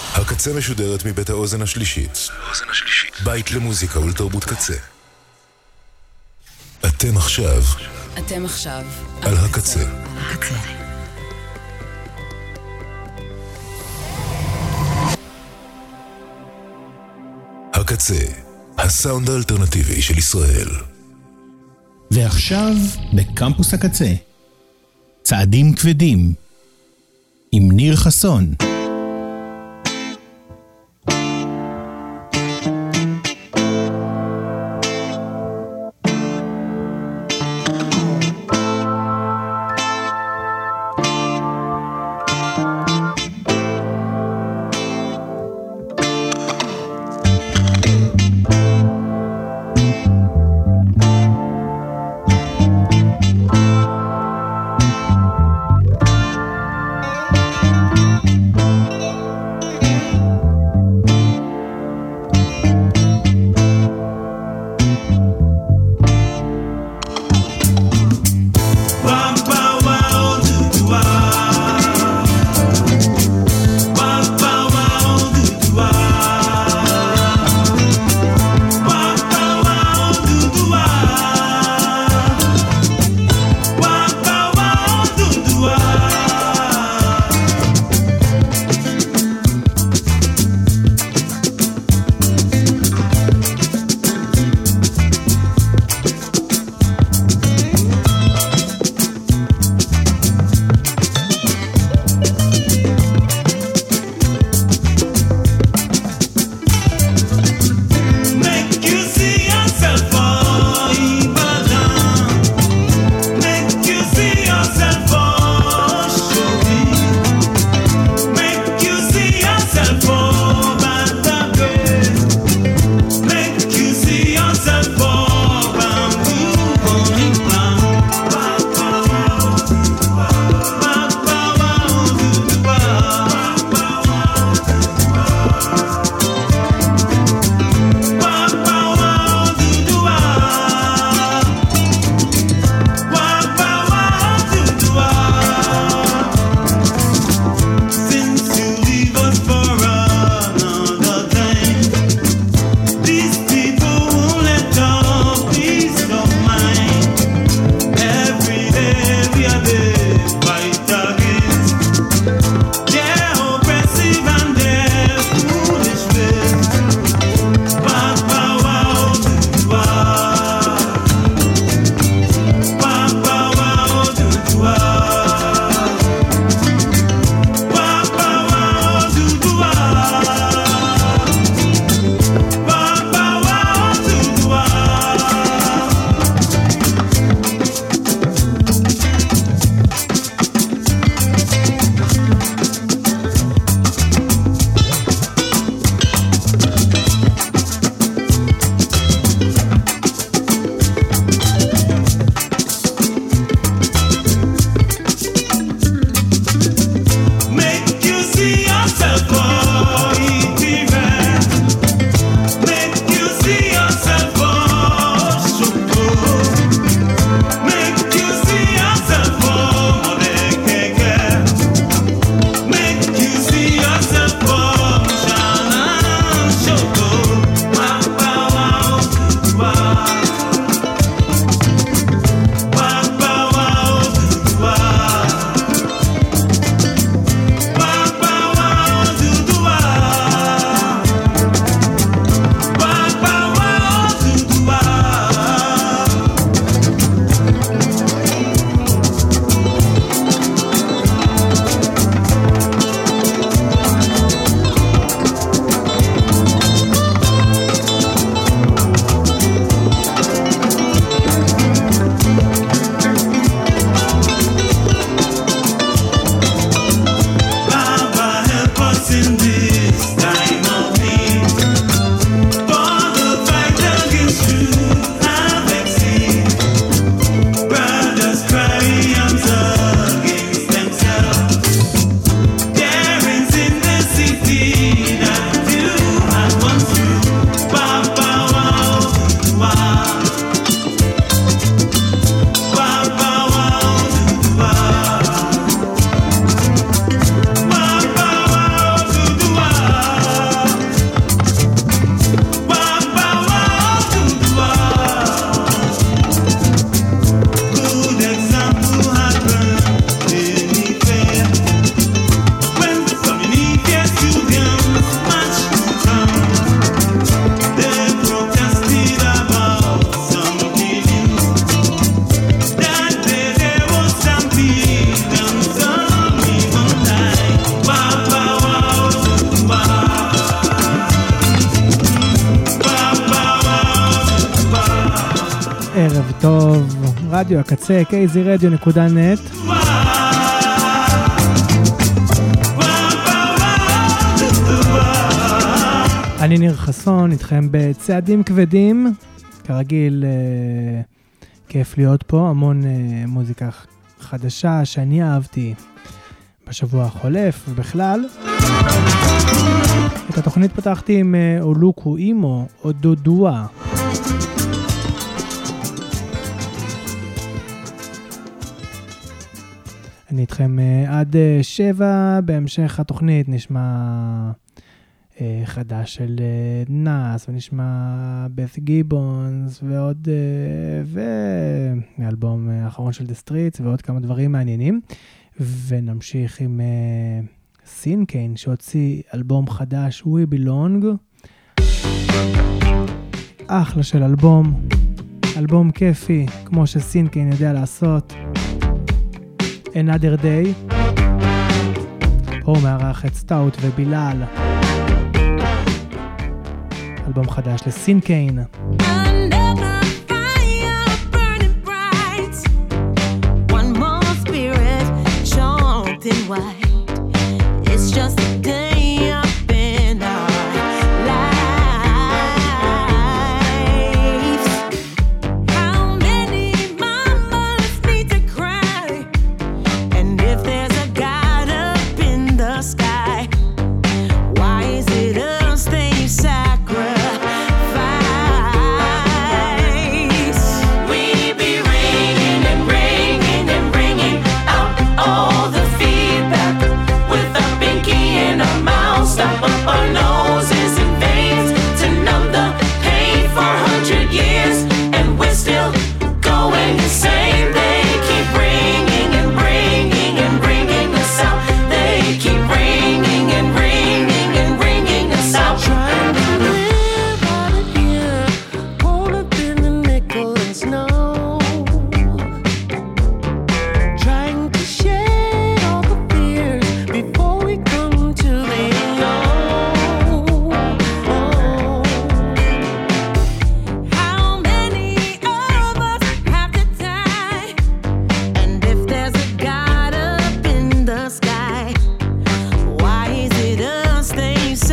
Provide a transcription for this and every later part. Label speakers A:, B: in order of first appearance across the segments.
A: הקצה משודרת מבית האוזן השלישית. בית למוזיקה ולתרבות קצה. אתם עכשיו על הקצה. הקצה, הסאונד האלטרנטיבי של ישראל.
B: ועכשיו בקמפוס הקצה, צעדים כבדים עם ניר חסון.
C: טוב, רדיו הקצה, kzradio.net. אני ניר חסון, איתכם בצעדים כבדים, כרגיל כיף להיות פה, המון מוזיקה חדשה שאני אהבתי בשבוע החולף ובכלל. את התוכנית פתחתי עם אולוקו אימו או דודואה. אני איתכם עד 7, בהמשך התוכנית נשמע חדש של נאס, ונשמע בת גיבונס, ועוד, מאלבום האחרון של The Streets, ועוד כמה דברים מעניינים. ונמשיך עם סינקיין, שהוציא אלבום חדש, We Belong. אחלה של אלבום, אלבום כיפי, כמו שסינקיין יודע לעשות. Another Day. פה מערך את סטאוט ובילal. אלבום חדש לסינקיין.
D: It's just a day up in our lives. How many mamas need to cry? And if there's a God up in the sky, why is it us they sacrifice? We be ringing and ringing and ringing out all the feedback with a pinky and a mouse. Stop up our noses and veins to numb the pain for 100 years, and we're still going insane. They keep ringing and ringing and ringing us out. They keep ringing and ringing and ringing us out. Trying to live out of here, caught up in the nickel and snow. Trying to shed all the fears before we come to the unknown. How many of us have to die? And if there's a God up in the sky, why is it us they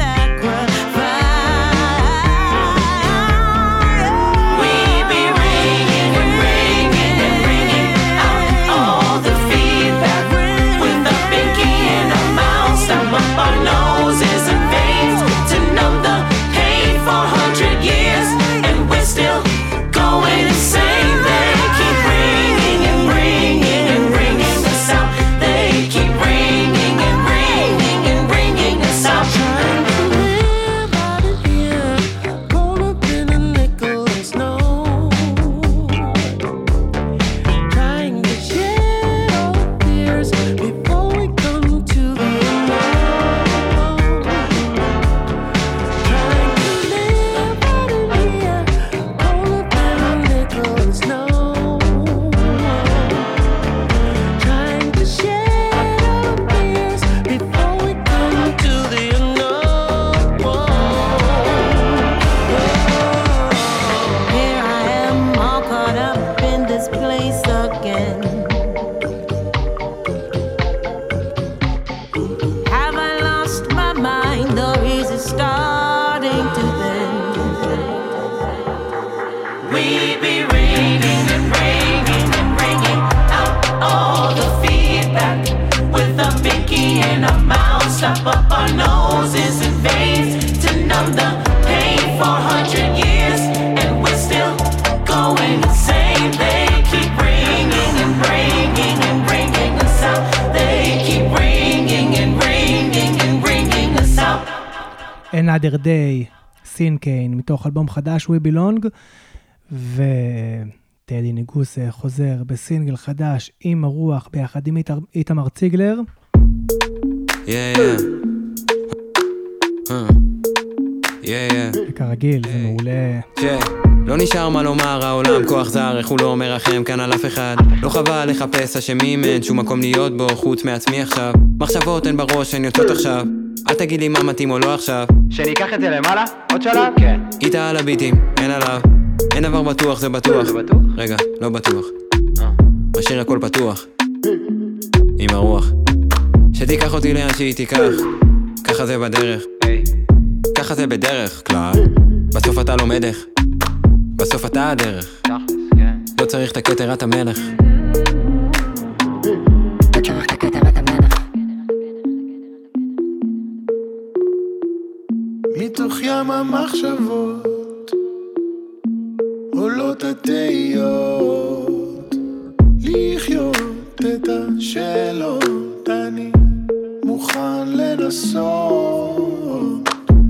D: sacrifice? We be ringing and ringing and ringing out all the feedback with a pinky and a mouse. Stop up our noses and veins to numb the pain for 100 years, and we're still going insane. They keep ringing and ringing and ringing us out. They keep ringing and ringing and ringing us out. Trying to live out of here, caught up in a nickel and snow. Trying to shed all the fears before we come to the unknown. Trying to live out of here, caught up in a nickel and snow. Trying to shed all the fears before we come to the unknown. Here I am, all caught up in this place again. Have I lost my mind, or is it starting to bend? We be ringing and ringing and ringing out all the feedback with a pinky and a mouse. Stop up our noses and veins to numb the pain for 100 years, and we're still going insane. They keep ringing and ringing and ringing us out. They keep ringing and ringing and ringing us out.
C: Another Day, סינקיין, מתוך אלבום חדש We Belong. וטדי ניגוס חוזר בסינגל חדש עם הרוח ביחד עם איתמר ציגלר. וכרגיל זה מעולה.
E: לא נשאר מה לומר, העולם כוח זר, איך הוא לא מרחם כאן על אף אחד. לא חבל לחפש אשמים, אין שום מקום להיות בו חוץ מעצמי עכשיו. מחשבות אין בראש, הן יוצאות עכשיו. אל תגיד לי מה מתאים או לא עכשיו.
F: שניקח את זה למעלה? עוד שלב? כן.
E: איתה על הביטים, אין עליו. אין דבר בטוח, זה בטוח. רגע, לא בטוח. משאיר הכל פתוח עם הרוח שתיקח אותי לאן שהיא תיקח. ככה זה בדרך, ככה זה בדרך כלל. בסוף אתה לא מדך, בסוף אתה הדרך. לא צריך את הכתר, את המלך.
F: מתוך ים המחשבות עולות התהיות, לחיות את השאלות אני מוכן לנסות.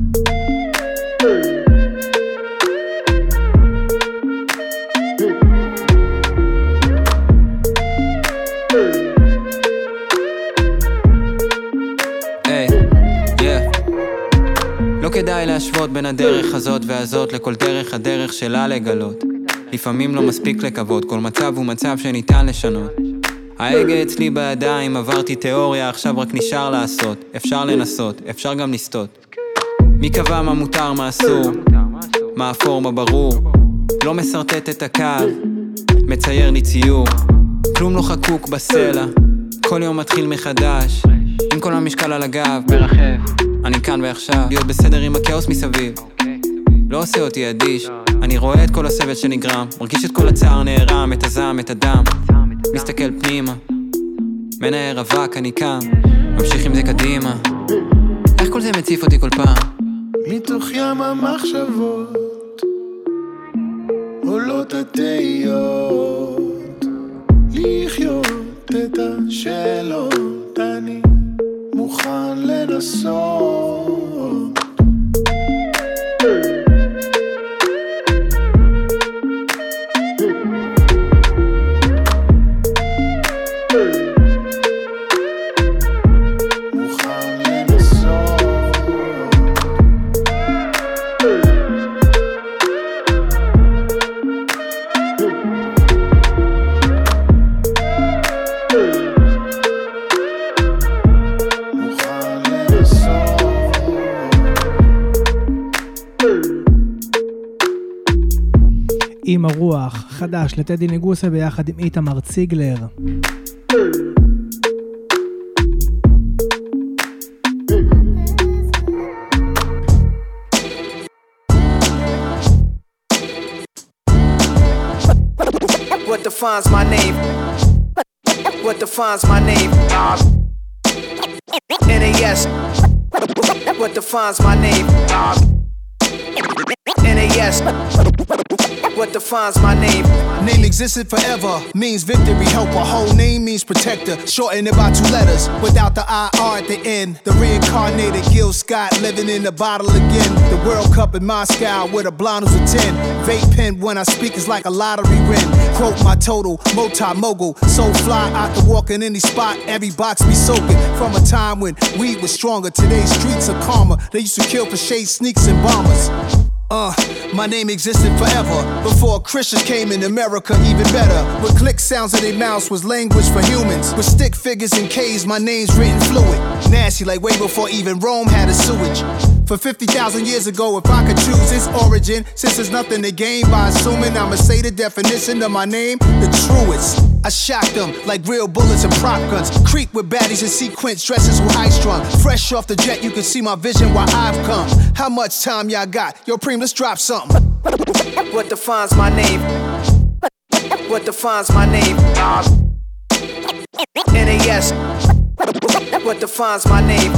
E: לא כדאי להשוות בין הדרך הזאת והזאת לכל דרך, הדרך שלה לגלות. לפעמים לא מספיק לקוות, כל מצב הוא מצב שניתן לשנות. ההגה אצלי בידיים, עברתי תיאוריה, עכשיו רק נשאר לעשות. אפשר לנסות, אפשר גם לסטות. מי קבע מה מותר, מה אסור, מה אפור, מה ברור. לא מסרטט את הקו, מצייר לי ציור. כלום לא חקוק בסלע, כל יום מתחיל מחדש. עם כל המשקל על הגב, מרחב, אני כאן ועכשיו. להיות בסדר עם הכאוס מסביב, לא עושה אותי אדיש. אני רואה את כל הסבל שנגרם, מרגיש את כל הצער נערם, את הזעם, את הדם. מסתכל פנימה, מנער אבק, אני קם, ממשיך עם זה קדימה. איך כל זה מציף אותי כל פעם?
F: מתוך ים המחשבות עולות התהיות, לחיות את השאלות אני מוכן לנסות.
C: עם הרוח, חדש לטדי נגוסה ביחד עם איתמר ציגלר.
G: What defines my name? What defines my name? NAS. What defines my name? NAS. What defines my name?
H: Name existed forever, means victory, helper. Whole name means protector, shortened by 2 letters, without the IR at the end. The reincarnated Gil Scott, living in the bottle again. The World Cup in Moscow, with a blonde who's a 10. Vape pen when I speak is like a lottery win. Quote my total, multi-mogul, so fly I can walk in any spot, every box be soaking. From a time when weed was stronger, today's streets are calmer. They used to kill for shade sneaks and bombers. My name existed forever, before Christians came in America, even better. With click sounds in their mouths was language for humans. With stick figures and K's, my name's written fluid. Nasty like way before even Rome had a sewage. For 50,000 years ago, if I could choose its origin, since there's nothing to gain by assuming, I'ma say the definition of my name, the truest. I shocked them like real bullets and prop guns. Creep with baddies and sequence dresses with high strung. Fresh off the jet, you can see my vision where I've come. How much time y'all got? Yo, Preem, let's drop something.
G: What defines my name? What defines my name? NAS. What defines my name?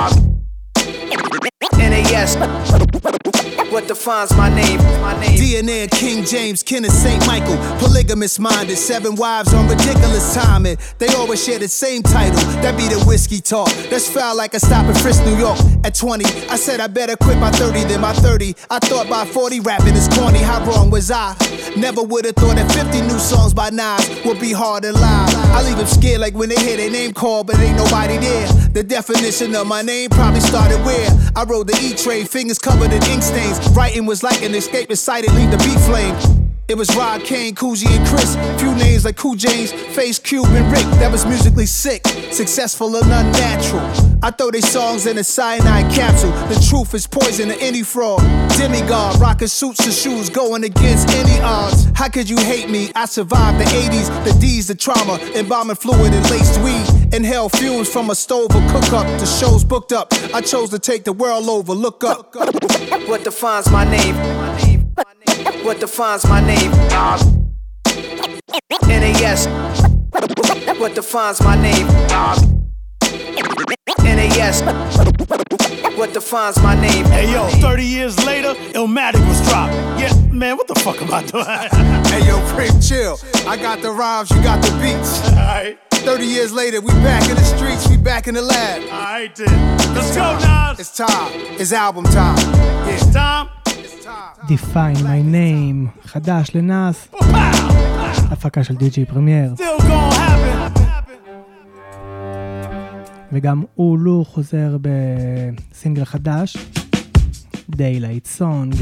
G: NAS. What defines my name?
H: DNA of King James, kin of St. Michael. Polygamous minded, 7 wives on ridiculous timing. They always share the same title, that be the whiskey talk. That's foul like a stop in Frisk, New York. At 20, I said I better quit by 30 than by 30. I thought by 40 rapping is corny, how wrong was I? Never would've thought that 50 new songs by Nas would be hard to live. I leave them scared like when they hear their name called but ain't nobody there. The definition of my name probably started where I rode the E-train, fingers covered in ink stains. Writing was like an escape inside it, leave the beat flame. It was Rod, Kane, Coogee, and Chris. Few names like Cool James, Face, Cube, and Rick. That was musically sick, successful and unnatural. I throw they songs in a cyanide capsule. The truth is poison to any fraud. Demigod, rocking suits and shoes, going against any odds. How could you hate me? I survived the 80s, the D's, the trauma, embalming fluid and laced weed. Inhale fumes from a stove or cook up. The show's booked up. I chose to take the world over. Look up.
G: What defines my name? What defines my name? NAS. What defines my name? NAS. What defines my name?
I: Hey yo, 30 years later, Illmatic was dropped. Yeah, man, what the fuck am I doing?
H: Hey yo, Prim, chill. I got the rhymes, you got the beats.
I: Alright.
H: 30 years later, we back in the streets, we back in the lab.
I: Alright then. Let's go, Nas.
H: It's time. It's album time. Yeah.
I: It's time.
C: Define My Name, חדש לנאס, הפקה של די.ג'יי פרמייר.
I: Still gonna happen.
C: וגם אולו חוזר בסינגל חדש, Daylight Song.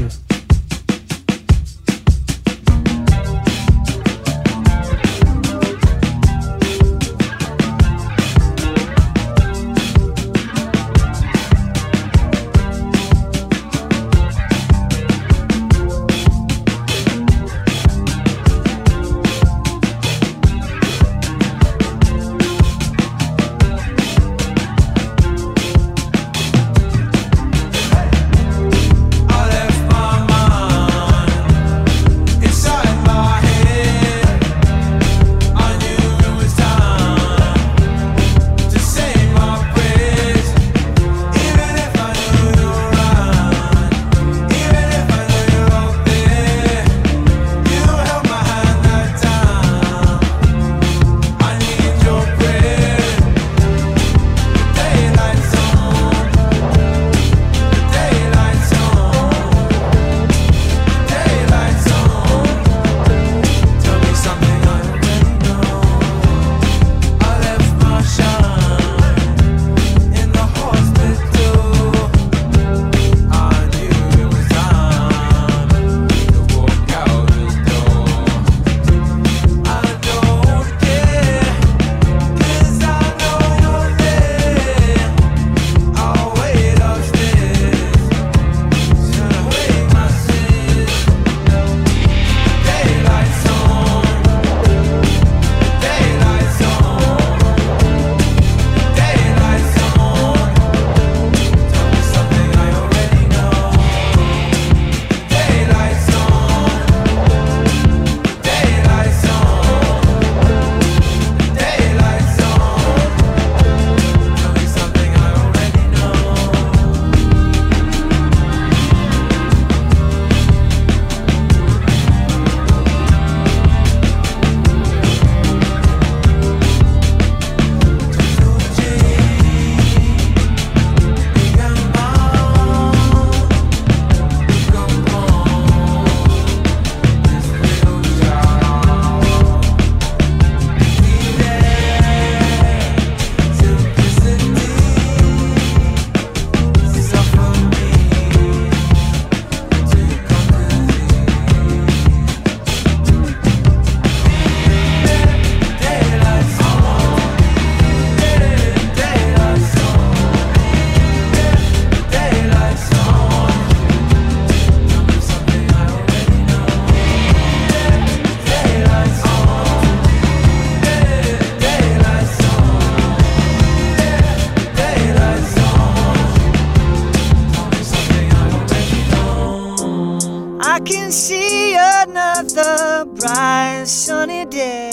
J: another bright sunny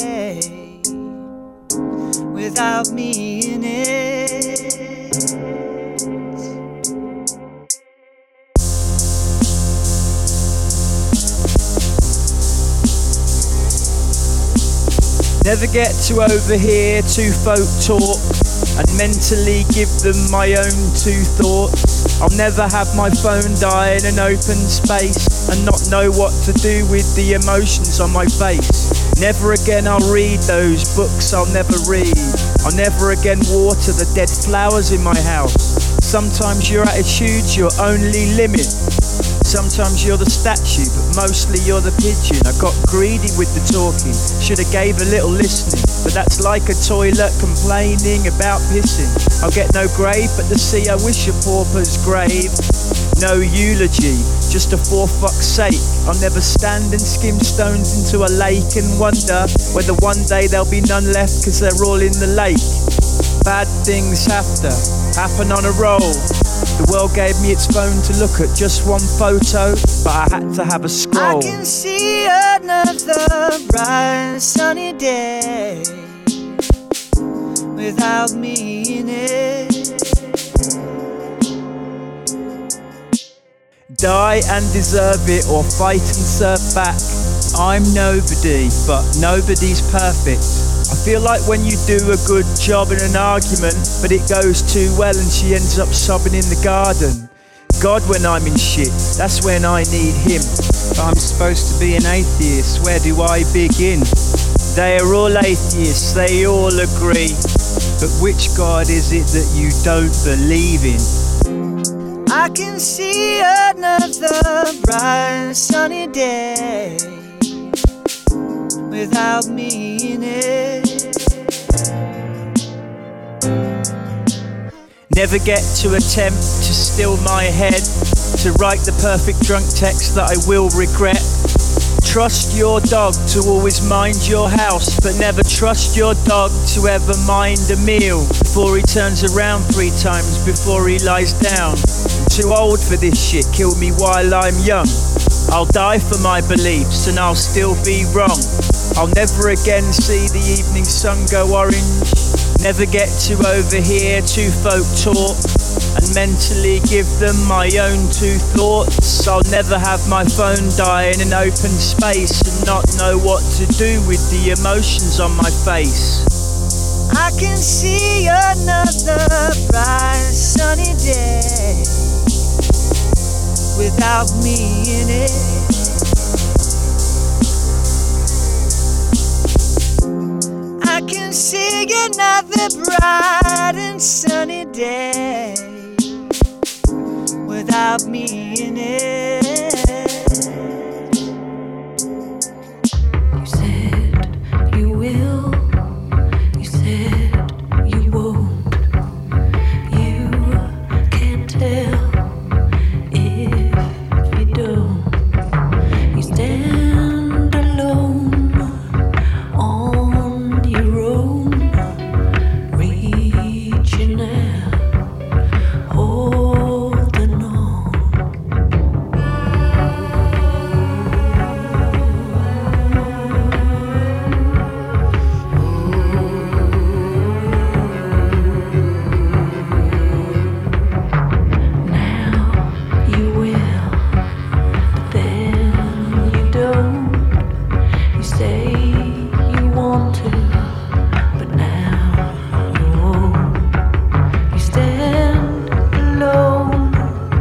J: day without me in it. Never get to overhear two folk talk and mentally give them my own two thoughts. I'll never have my phone die in an open space and not know what to do with the emotions on my face. Never again I'll read those books I'll never read. I'll never again water the dead flowers in my house. Sometimes your attitude's your only limit. Sometimes you're the statue, but mostly you're the pigeon. I got greedy with the talking, shoulda gave a little listening, but that's like a toilet complaining about pissing. I'll get no grave, but the sea I wish a pauper's grave. No eulogy, just a for fuck's sake. I'll never stand and skim stones into a lake and wonder whether one day there'll be none left cause they're all in the lake. Bad things have to happen on a roll. The world gave me its phone to look at just one photo, but I had to have a scroll.
K: I can see another bright sunny day without me in it.
J: Die and deserve it, or fight and serve back. I'm nobody, but nobody's perfect. I feel like when you do a good job in an argument, but it goes too well and she ends up sobbing in the garden. God, when I'm in shit, that's when I need him. But I'm supposed to be an atheist, where do I begin? They are all atheists, they all agree. But which God is it that you don't believe in?
K: I can see another bright sunny day without me in it.
J: Never get to attempt to still my head, to write the perfect drunk text that I will regret. Trust your dog to always mind your house, but never trust your dog to ever mind a meal before he turns around 3 times before he lies down. I'm too old for this shit, kill me while I'm young. I'll die for my beliefs and I'll still be wrong. I'll never again see the evening sun go orange. Never get to overhear 2 folk talk and mentally give them my own 2 thoughts. I'll never have my phone die in an open space and not know what to do with the emotions on my face.
K: I can see another bright sunny day without me in it. I can see another bright and sunny day without me in it.
L: You said you will, you said you won't. You can't tell if you don't. You stand alone on your own, reaching out, holding on. Now you will, but then you don't. You say you want to, but now you won't. You stand alone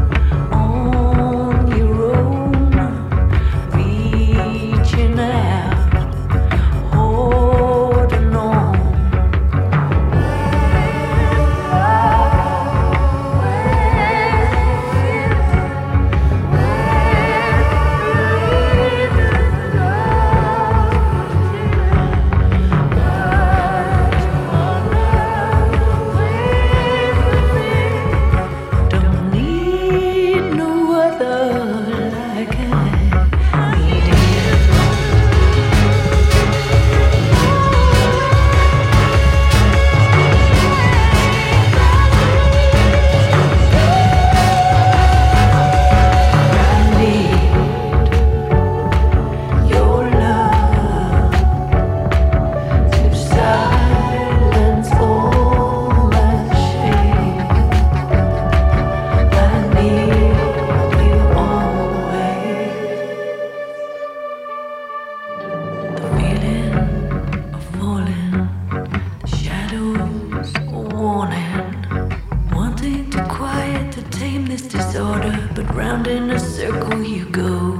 L: on your own, reaching out, holding on. Don't need no other like I need you. I need your love to silence all my shame. I need you always. The feeling of falling, the shadows warning, wanting to quiet, to tame this disorder, but round in a circle you go.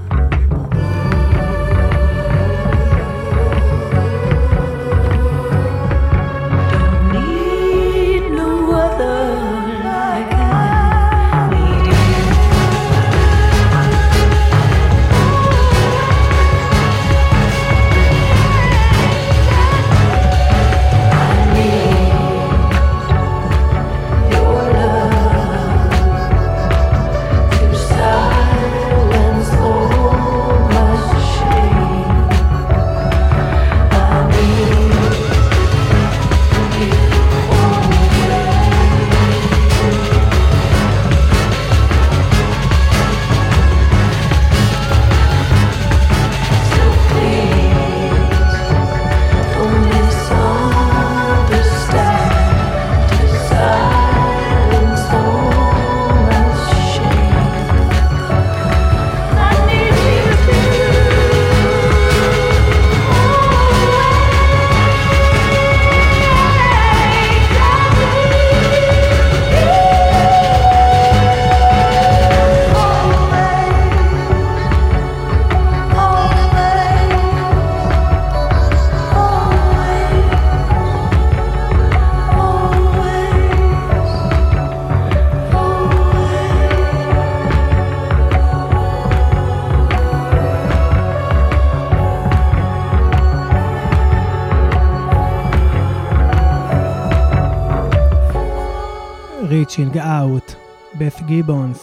L: Don't need no other like I need you.
C: Reaching Out, Beth Gibbons.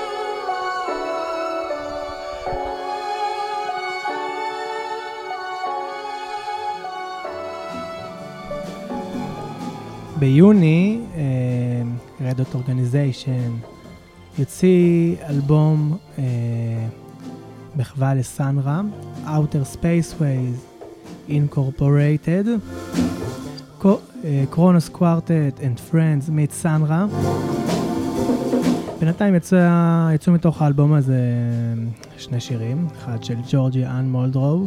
C: ביוני, Red Hot Organization יוציא אלבום מחווה לסנרה, Outer Spaceways Incorporated, Kronos Quartet and Friends meet סנרה. בינתיים יצאו מתוך האלבום הזה שני שירים, אחד של ג'ורג'י אן מולדרו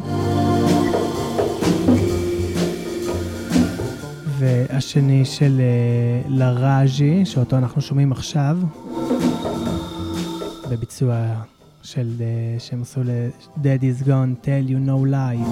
C: והשני של לראז'י, שאותו אנחנו שומעים עכשיו בביצוע של שהם עשו ל-Dead is Gone Tell You No Lie.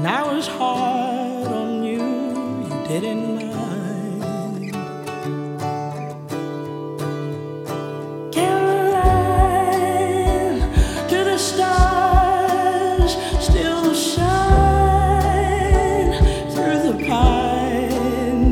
M: When I was hard on you, you didn't mind. Caroline, to the stars still shine through the pine.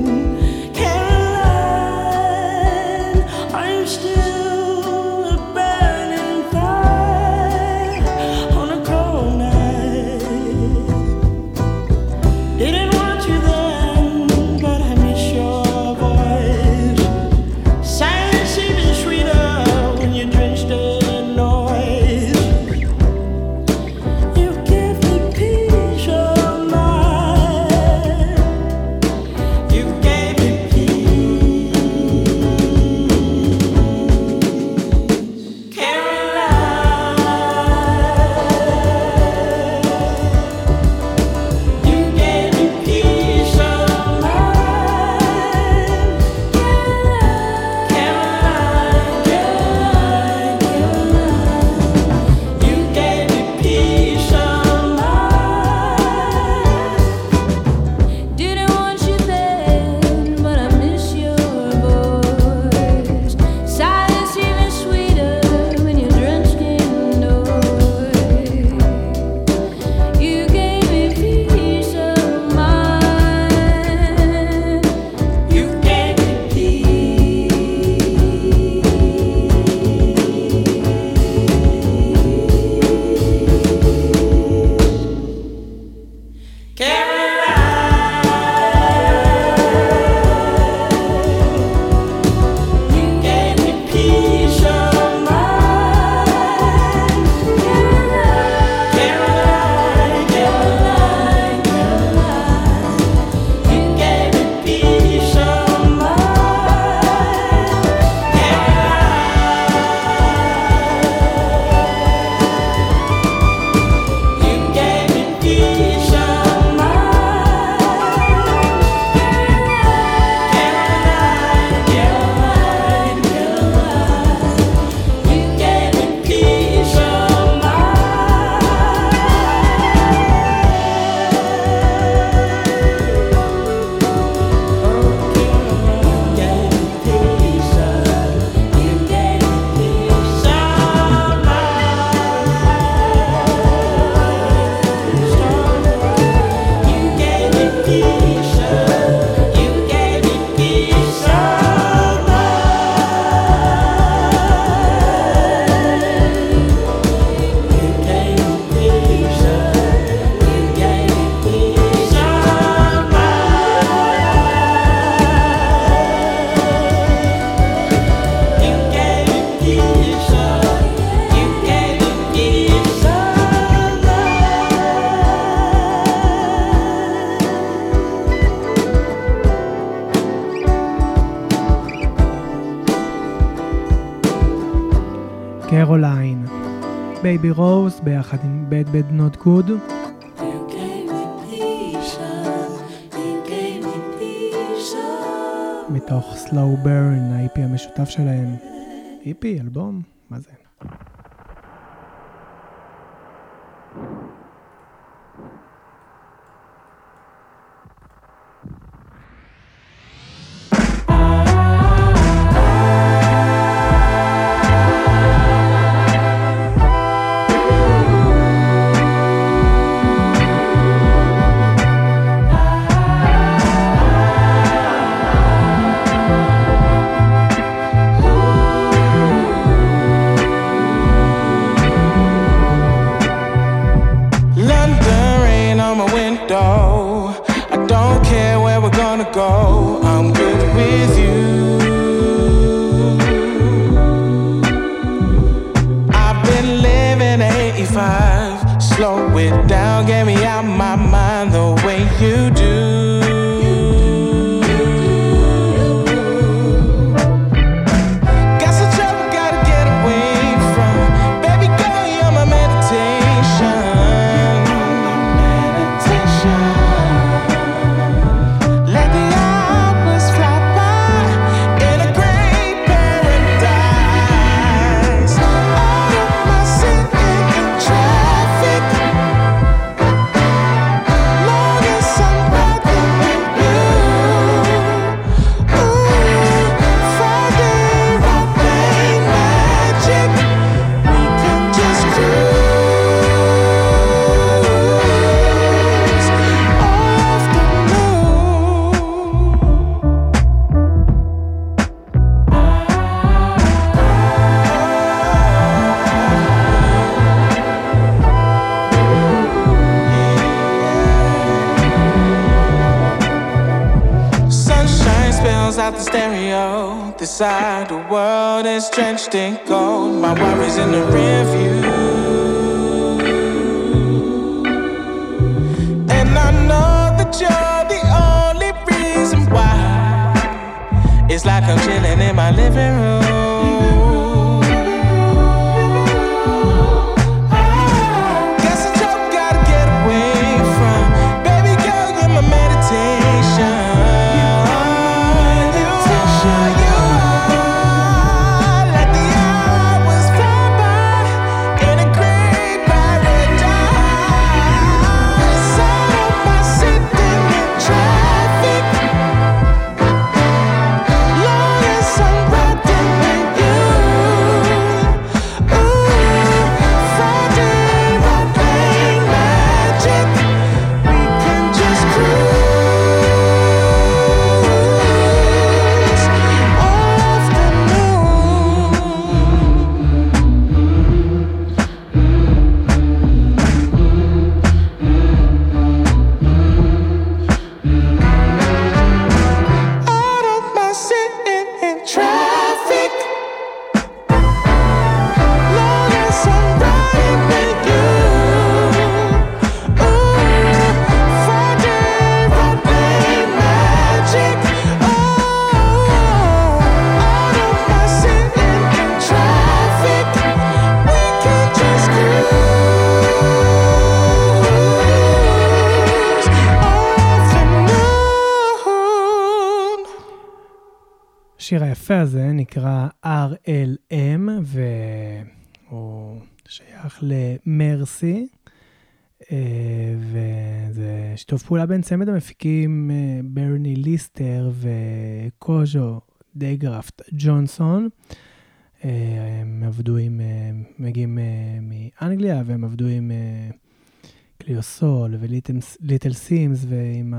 M: Caroline, are you still a burning fire on a cold night? Didn't want you then, but I miss your voice. Silence even sweeter when you're drenched in noise. You give me peace of mind. You gave me peace. Caroline, you gave me peace of mind. Caroline, you gave me peace of mind.
L: Didn't want you then, but I miss your voice. Silence even sweeter when you're drenched in noise. You gave me peace of mind.
M: You gave me peace. Caroline, you gave me peace of mind. Caroline, you gave me peace of mind. You gave me peace of
C: קרוליין, בייבי רוז ביחד עם Bad Bad Not Good. מתוך Slow Burn, ה-EP המשותף שלהם. EP, אלבום, מה זה?
N: out the stereo. This side the world is drenched in gold. My worries in the rear view. And I know that you're the only reason why. It's like I'm chilling in my living room. Guess it's what I gotta get away from. Baby girl, you're my meditation.
C: השיר היפה הזה נקרא RLM, והוא שייך למרסי, וזה שיתוף פעולה בין צמד המפיקים ברני ליסטר וקוז'ו דייגרפט ג'ונסון. הם עבדו עם, מגיעים מאנגליה, והם עבדו עם קליוסול וליטל סימס, ועם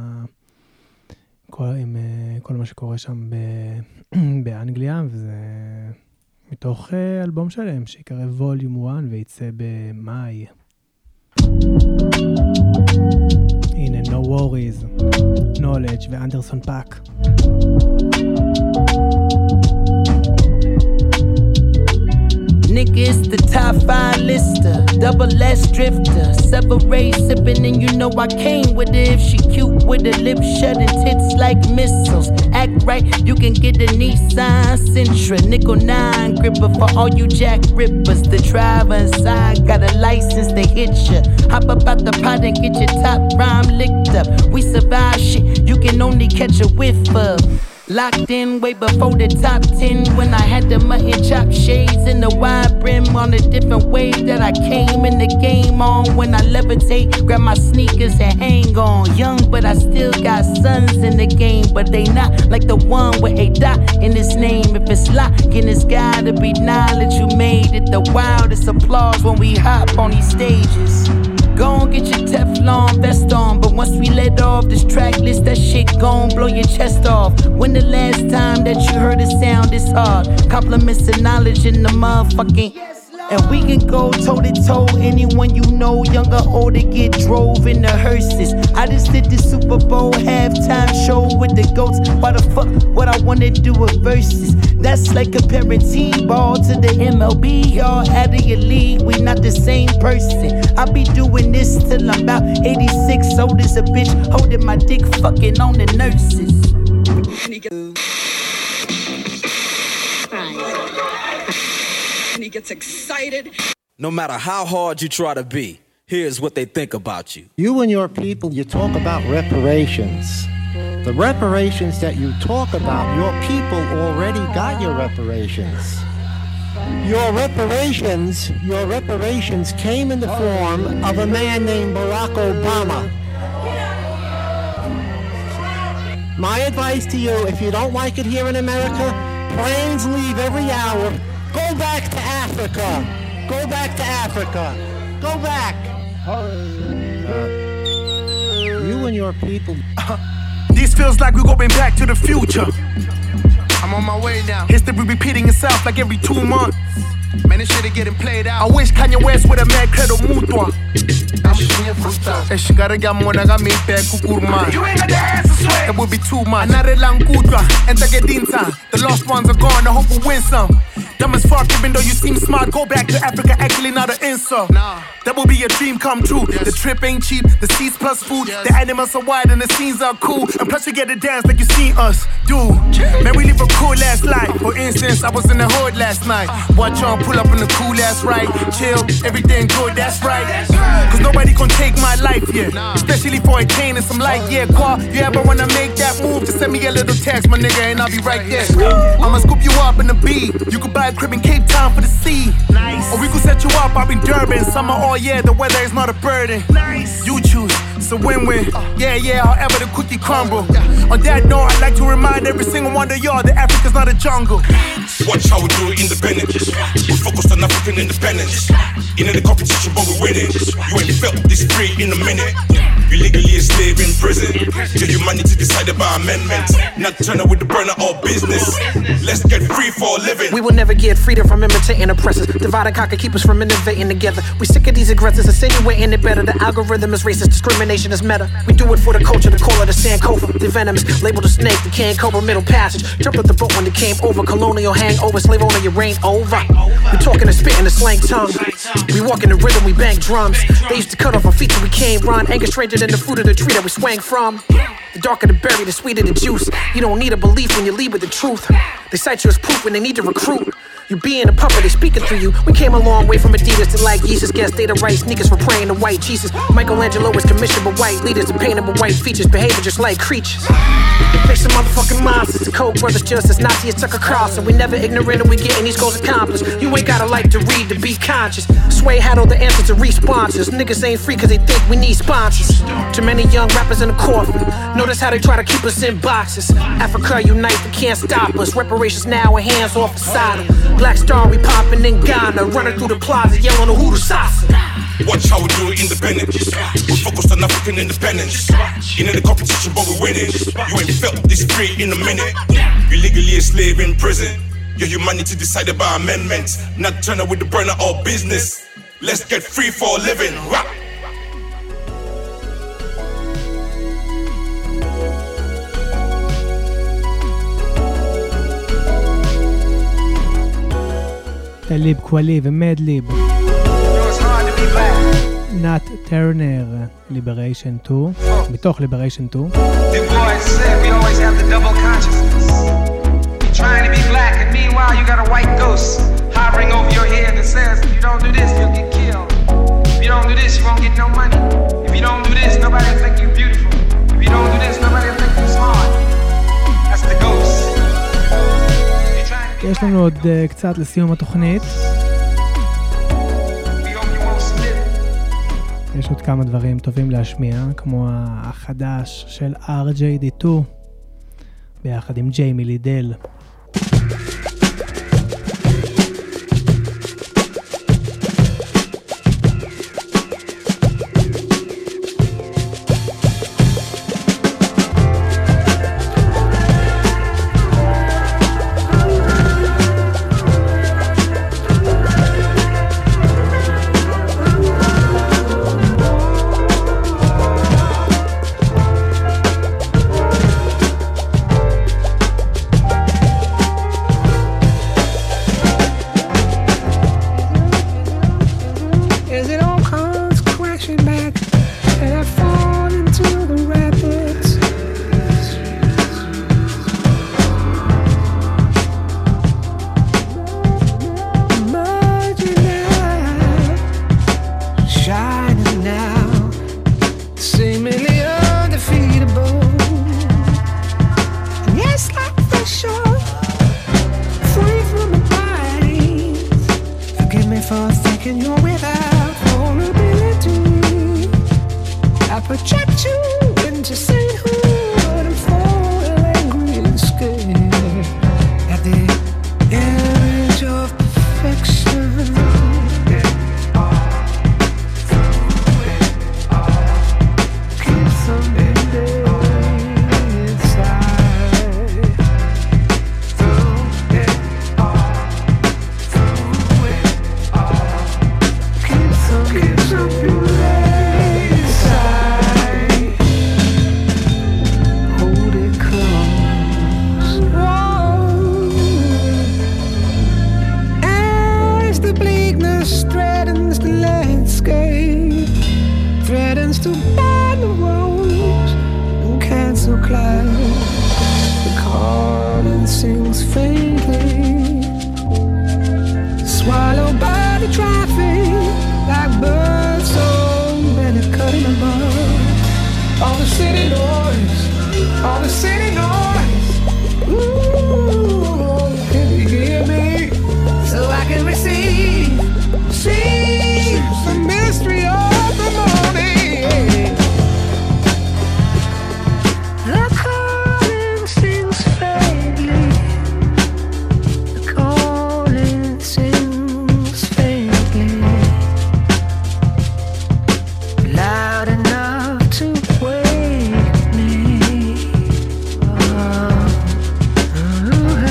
C: כל מה שקורה שם באנגליה, וזה מתוך אלבום שלהם שיקרא ווליום 1 ויצא במאי. הנה No Worries, Knowledge ואנדרסון פאק.
O: Nigga, it's the top 5 lister, double S drifter, separate sipping, and you know I came with it. If she cute with her lips shut and tits like missiles, act right, you can get a Nissan Sentra, nickel 9 gripper for all you jack rippers. The driver inside got a license to hit ya. Hop up out the pot and get your top rhyme licked up. We survive shit you can only catch a whiff of. Locked in way before the top 10, when I had the mutton chop shades and the wide brim on a different way that I came in the game on. When I levitate, grab my sneakers and hang on. Young, but I still got sons in the game, but they not like the one with a dot in his name. If it's locking, it's gotta be knowledge. You made it the wildest applause when we hop on these stages. Go on, get your Teflon vest on, but once we let off this track list, that shit gon' blow your chest off. When the last time that you heard a sound this hard? Compliments and knowledge in the motherfucking. And we can go toe to toe, anyone you know, young or old, to get drove in the hearses. I just did the Super Bowl halftime show with the goats. Why the fuck would I wanna do a versus? That's like comparing T-ball to the MLB. Y'all out of your league, we not the same person. I'll be doing this till I'm about 86, old as a bitch, holding my dick, fucking on the nurses.
P: And he gets excited. No matter how hard you try to be, here's what they think about you.
Q: You and your people, you talk about reparations. The reparations that you talk about, your people already got your reparations. Your reparations came in the form of a man named Barack Obama. My advice to you, if you don't like it here in America, planes leave every hour. Go back to Africa. Go back to Africa. Go back. You and your people.
R: This feels like we're going back to the future. I'm on my way now. History repeating itself like every 2 months. Man, this shit is getting played out. I wish Kanye West would have made Credo Mutua. Eshingaregamona mite kukurma. You ain't got the ass to sweat. That would be too much. Anarelang kudra, entagedinta. The lost ones are gone, I hope we win some. Dumb as fuck, even though you seem smart. Go back to Africa, actually not an insult. That will be a dream come true. The trip ain't cheap, the seats plus food. The animals are wide and the scenes are cool. And plus you get to dance like you seen us do. Man, we live a cool ass life. For instance, I was in the hood last night. Watch y'all pull up in the cool ass ride. Chill, everything good, that's right. Cause nobody gon' take my life, yeah. Especially for a chain and some light, yeah. Qua, you ever wanna make that move? Just send me a little text, my nigga, and I'll be right there. I'ma scoop you up in the B. You can buy a crib in Cape Town for the sea. Nice. Or we could set you up out in Durban. Summer all year, the weather is not a burden. Nice. You choose, it's a win-win. Yeah, however the cookie crumble. On that note, I'd like to remind every single one of y'all that Africa's not a jungle.
S: Watch how we do it independent. We're focused on African independence. In the competition, but we're winning. You ain't felt this free in a minute. You legally a slave in prison. Your humanity decided by amendment. Not turning with the burner or business. Let's get free for a living.
T: We will never get freedom from imitating oppressors. Divide and conquer, keep us from innovating together. We sick of these aggressors, insinuating it better. The algorithm is racist, discrimination is meta. We do it for the culture, the call of the Sankofa. The venomous, label the snake, the can cobra, middle passage. Jumped off the boat when it came over. Colonial hangover, slave owner, your reign over. We talking and spitting the slang tongue. We walk in the rhythm, we bang drums. They used to cut off our feet so we can't run. Anger stranger than the fruit of the tree that we swang from. The darker the berry, the sweeter the juice. You don't need a belief when you lead with the truth. They cite you as proof when they need to recruit. You being a puppet, they speaking through you. We came a long way from Adidas to like Jesus. Guess they the right sneakers for praying to white Jesus. Michelangelo was commissioned by white leaders to paint them with white features, behaving just like creatures. They some motherfucking monsters. The Koch brothers just as Nazi as Tucker Carlson. We never ignorant and we getting these goals accomplished. You ain't gotta like to read to be conscious. Sway had all the answers to re-sponsors. Niggas ain't free cause they think we need sponsors. Too many young rappers in the coffin. Notice how they try to keep us in boxes. Africa unite, they can't stop us. Reparations now with hands off the side. Black Star, we poppin' in Ghana. Running through the plaza, yelling the Hoodoo Sasa.
S: Watch how we do it independent. We're focused on African independence. In the competition, but we're winning. You ain't felt this free in a minute. You're legally a slave in prison. Your humanity decided by amendment. Not turning with the burner or business. Let's get free for a living. Rock.
C: טליב קוולי ומדליב. נאט טרנר, ליבריישן 2, מתוך ליבריישן 2.
U: The boys said we always have the double consciousness. You're trying to be black and meanwhile you got a white ghost hovering over your head that says if you don't do this you'll get killed. If you don't do this you won't get no money. If you don't do this nobody will think you're beautiful. If you don't do this nobody will think you're smart. That's the ghost.
C: יש לנו עוד קצת לסיום התוכנית. יש עוד כמה דברים טובים להשמיע, כמו החדש של RJD2 ביחד עם ג'יימי לידל.
A: used to bind the rose and cancel clouds. The calling sings faintly, swallowed by the traffic like birds so many cutting the bud. All the city noise, all the city noise. Ooh, can you hear me? So I can receive the mystery of the morning. The calling sings faintly. The calling sings faintly, loud enough to wake me. Oh,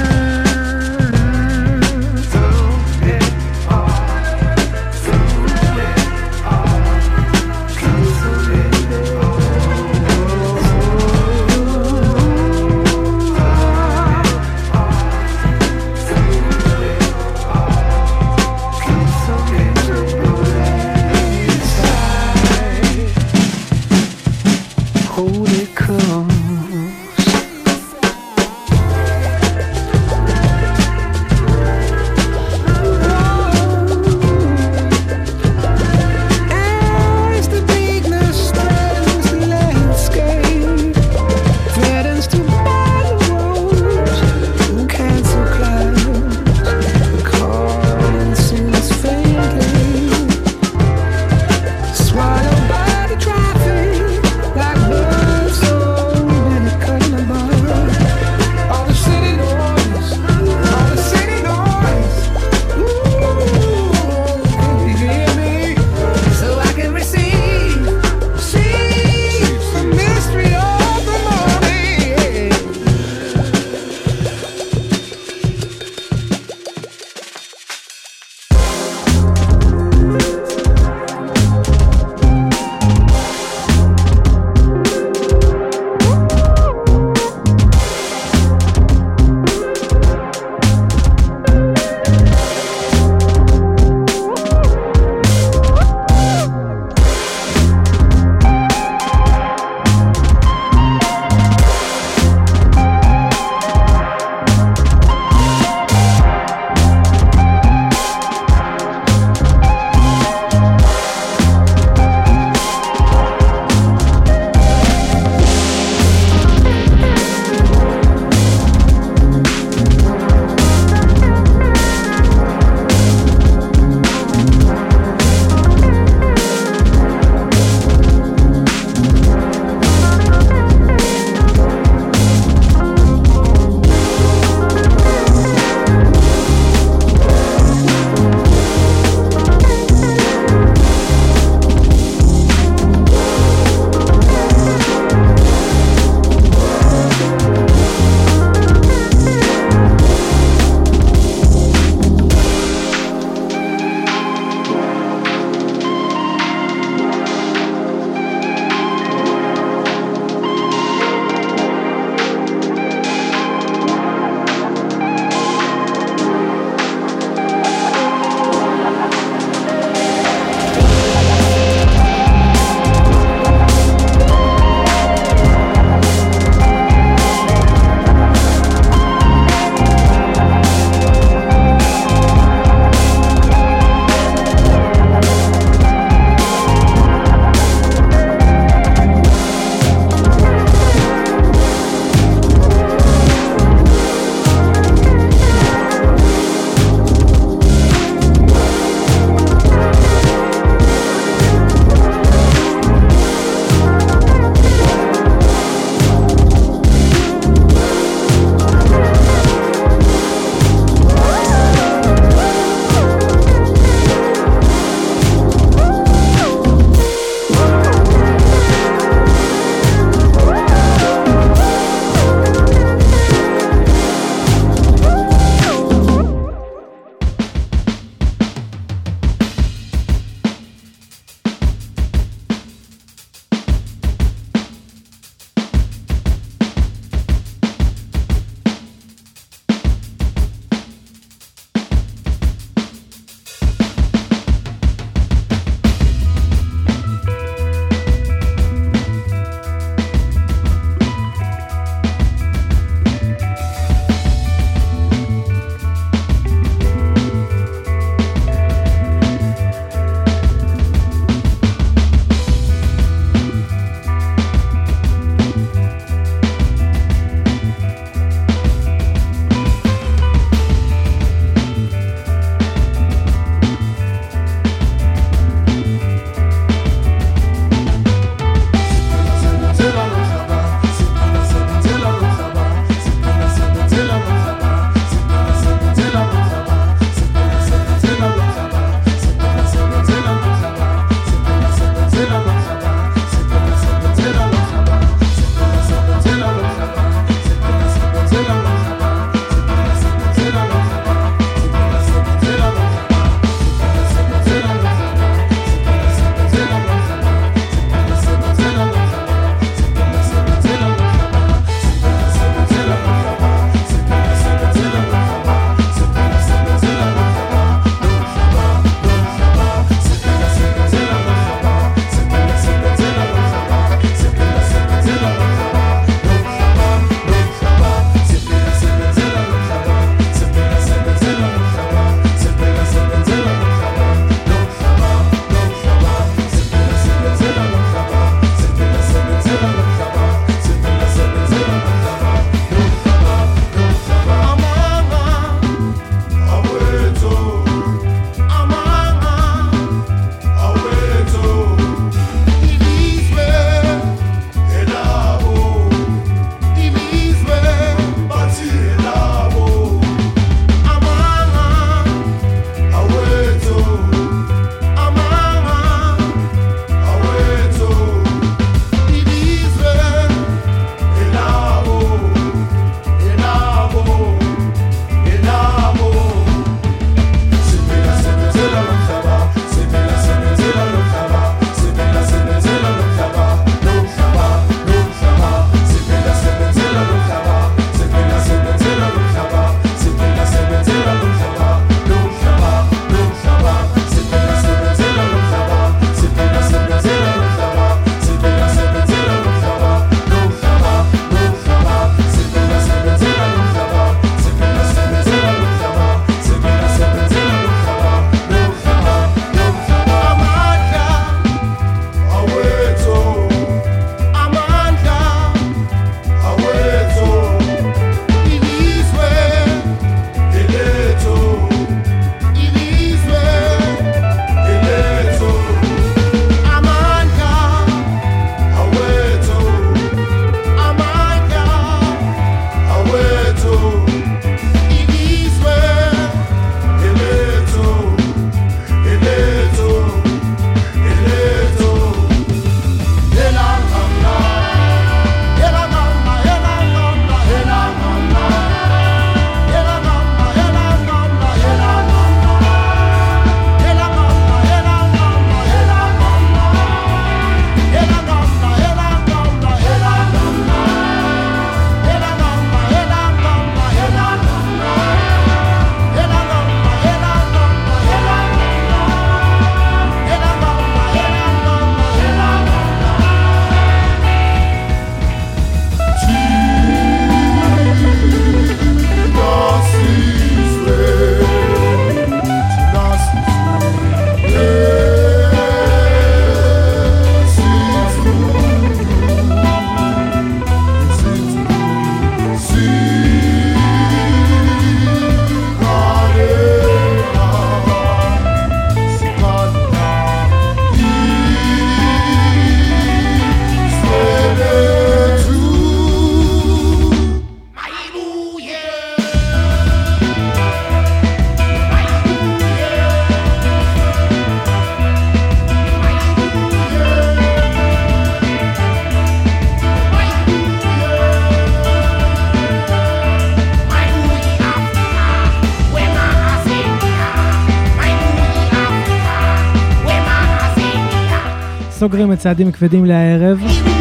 C: סוגרים את צעדים כבדים לערב.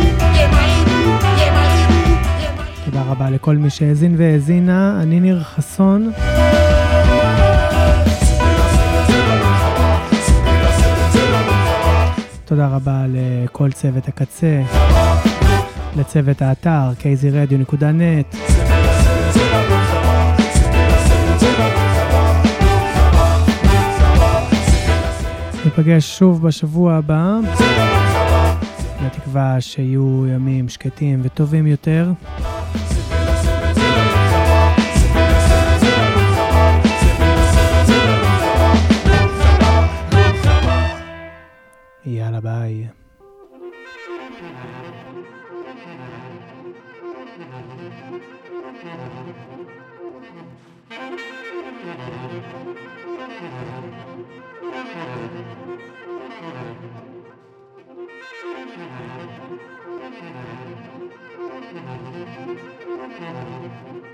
C: תודה רבה לכל מי שהאזין והאזינה. אני ניר חסון. תודה רבה לכל צוות הקצה, לצוות האתר kzradio.net. ניפגש שוב בשבוע הבא, בתקווה שיהיו ימים שקטים וטובים יותר. יאללה ביי.
L: Thank you.